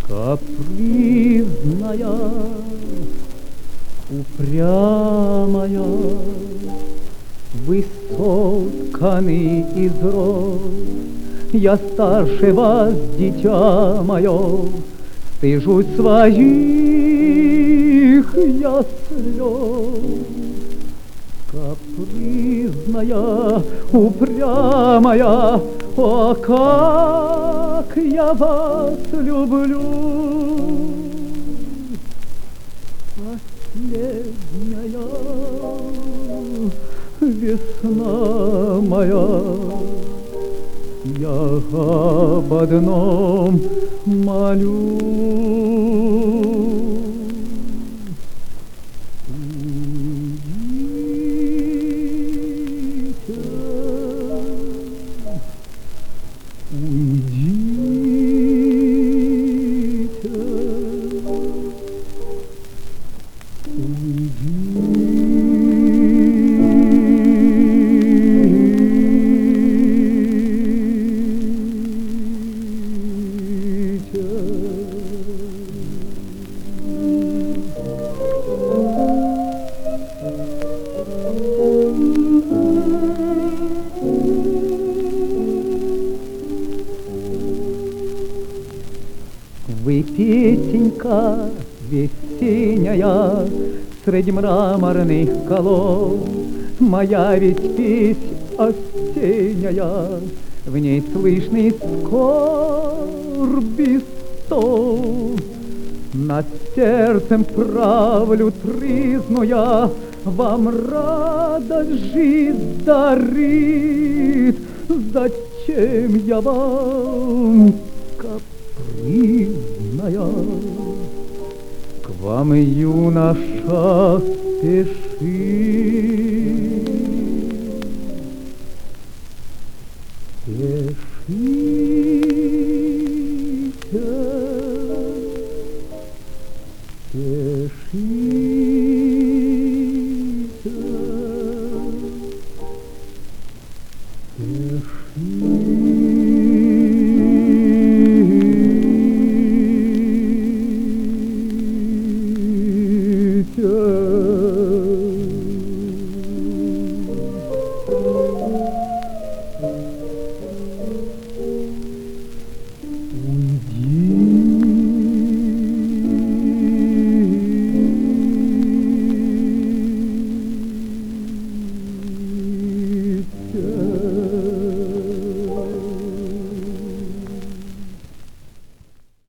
Капризная, упрямая, вы сотканы из роз. Я старше вас, дитя мое, стыжусь своих я слез. Капризная, упрямая, о, как я вас люблю! Последняя весна моя, я об одном молю. Вы песенька весенняя среди мраморных колонн, моя ведь песнь осенняя, в ней слышны скорби стон. Над сердцем правлю тризну я, вам радость жизнь дарит. Зачем я вам, капризная, к вам, юноша, спешит?